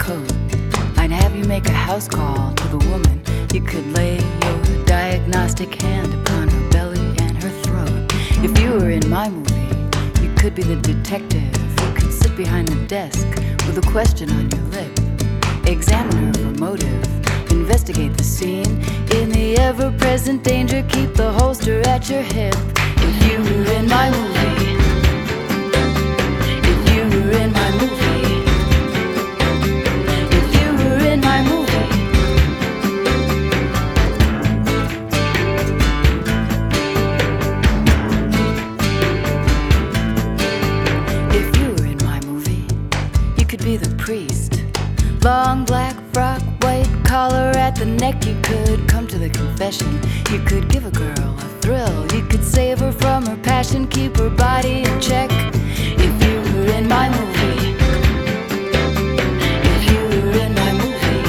coat. I'd have you make a house call to the woman. You could lay your diagnostic hand upon her belly and her throat. If you were in my movie, you could be the detective. You could sit behind the desk with a question on your lip. Examine her for motive. Investigate the scene. In the ever-present danger, keep the holster at your hip. If you were in my movie, if you were in my movie, if you were in my movie, if you were in my movie, you could be the priest. Long black frock, white collar at the neck. You could come to the confession. You could give a girl a thrill. You could save her from her passion, keep her body in check. If you were in my movie, if you were in my movie,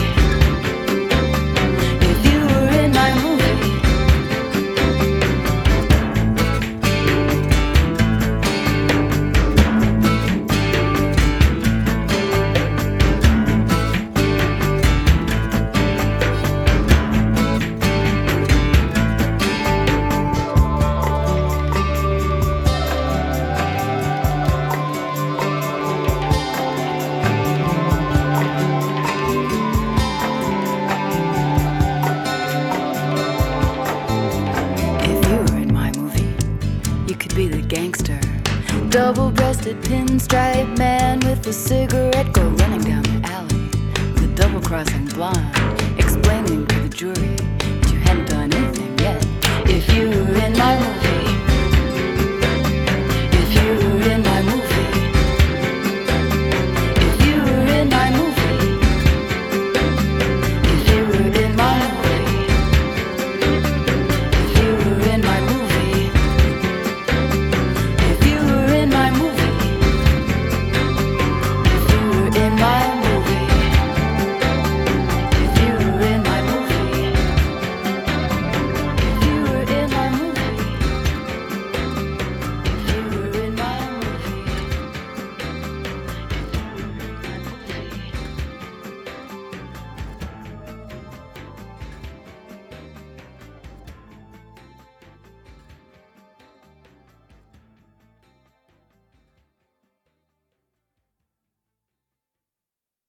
if you were in my movie. Double-breasted pinstripe man with a cigarette, go running down the alley. The double-crossing blonde explaining to the jury that you hadn't done anything yet. If you were in my movie,